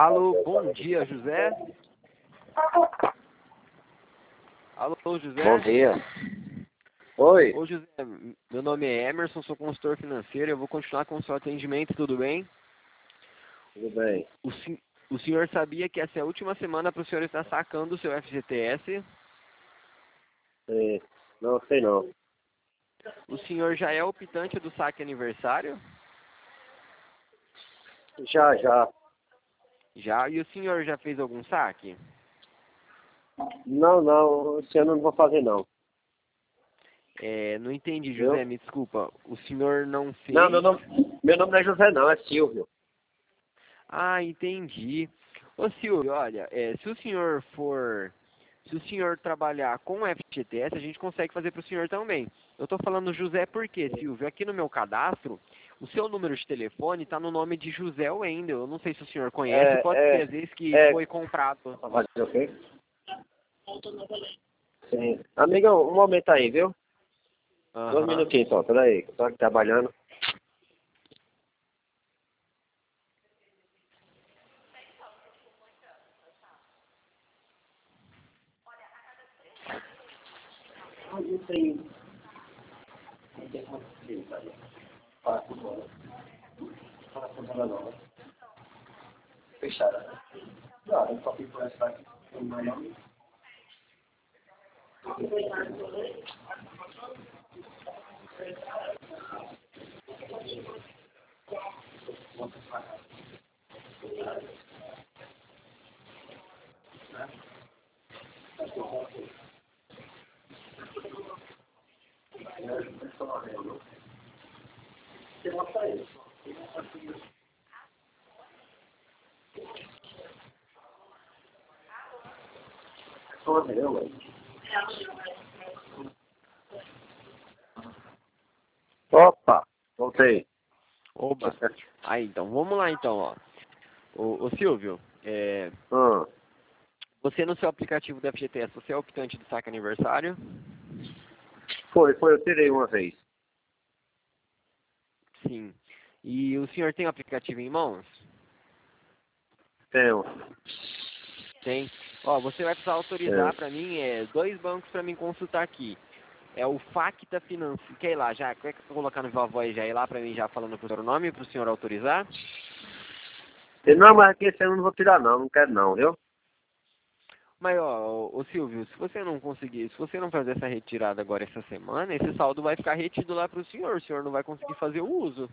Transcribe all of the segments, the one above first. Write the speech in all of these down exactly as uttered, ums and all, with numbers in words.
Alô, bom dia, José. Alô, José. Bom dia. Oi. Ô, José, meu nome é Emerson, sou consultor financeiro. Eu vou continuar com o seu atendimento, tudo bem? Tudo bem. O, sen- o senhor sabia que essa é a última semana para o senhor estar sacando o seu F G T S? Sim. Não sei não. O senhor já é optante do saque aniversário? Já, já. Já. E o senhor já fez algum saque? Não, não. Esse ano eu não vou fazer não. É, não entendi, Viu? José, me desculpa. O senhor não fez? Não, meu nome, meu nome não é José não, é Silvio. Ah, entendi. Ô Silvio, olha, é, se o senhor for, se o senhor trabalhar com o F G T S, a gente consegue fazer para o senhor também. Eu estou falando José porque, Silvio, aqui no meu cadastro, o seu número de telefone está no nome de José Wendel. Eu não sei se o senhor conhece, pode É, ser é, às vezes que é. foi comprado. Vai fazer o quê? Sim. Amigão, um momento aí, viu? Dois Aham. minutinhos só, peraí. Estou aqui trabalhando. Fechada. Não, só fico essa aqui. Opa, voltei. Oba. Aí, então, vamos lá então, ó. Ô, ô Silvio, é, Hum, você no seu aplicativo do F G T S, você é optante do saque aniversário? foi, foi, eu tirei uma vez. Sim. E o senhor tem o aplicativo em mãos? Tenho. Tem. Ó, você vai precisar autorizar Tenho. para mim é, dois bancos para mim consultar aqui. É o Facta Financeiro. Quer ir lá já? Quer que eu vou colocar no viva voz já ir lá para mim já falando pro seu nome para o senhor autorizar? E não, mas aqui esse ano eu não vou tirar não, não quero não, viu? Mas ó, ô, ô Silvio, se você não conseguir, se você não fazer essa retirada agora essa semana, esse saldo vai ficar retido lá pro senhor. O senhor não vai conseguir fazer o uso.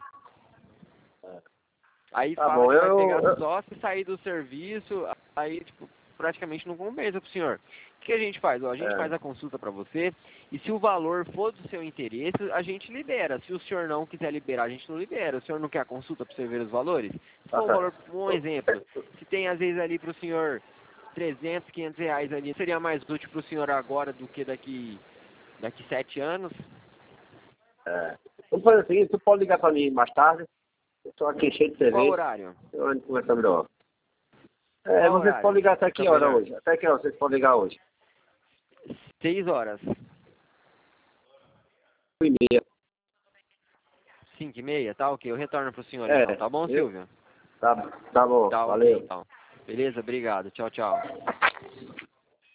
Aí Tá fala bom, que vai eu, pegar eu, só se sair do serviço, aí tipo, praticamente não compensa pro senhor. O que a gente faz? Ó, a gente é, faz a consulta para você e se o valor for do seu interesse, a gente libera. Se o senhor não quiser liberar, a gente não libera. O senhor não quer a consulta para você ver os valores? Se tá for um valor, um exemplo, certo. se tem às vezes ali pro senhor trezentos, quinhentos reais ali, seria mais útil pro senhor agora do que daqui, daqui sete anos? É. Vamos fazer o seguinte, tu pode ligar pra mim mais tarde, eu tô aqui cheio de Qual serviço, horário? eu ando conversando melhor. É, Qual vocês podem horário? ligar até Fica que hora melhor. hoje? Até que hora vocês podem ligar hoje? Seis horas. Cinco e meia. Cinco e meia, tá ok. Eu retorno pro senhor então, É, tá bom, viu? Silvio? Tá, tá bom, Tá ok valeu. então. Beleza? Obrigado. Tchau, tchau.